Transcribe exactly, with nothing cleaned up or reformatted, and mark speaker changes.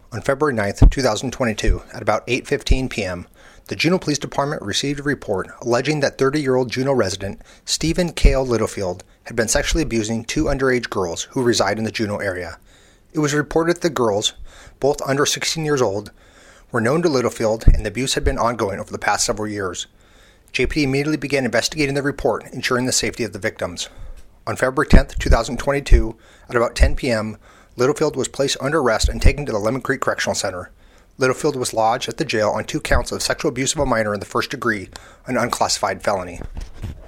Speaker 1: On February ninth, twenty twenty-two, at about eight fifteen p.m., the Juneau Police Department received a report alleging that thirty-year-old Juneau resident Stephen Cale Littlefield had been sexually abusing two underage girls who reside in the Juneau area. It was reported that the girls, both under sixteen years old, were known to Littlefield and the abuse had been ongoing over the past several years. J P D immediately began investigating the report, ensuring the safety of the victims. On February tenth, twenty twenty-two, at about ten p.m., Littlefield was placed under arrest and taken to the Lemon Creek Correctional Center. Littlefield was lodged at the jail on two counts of sexual abuse of a minor in the first degree, an unclassified felony.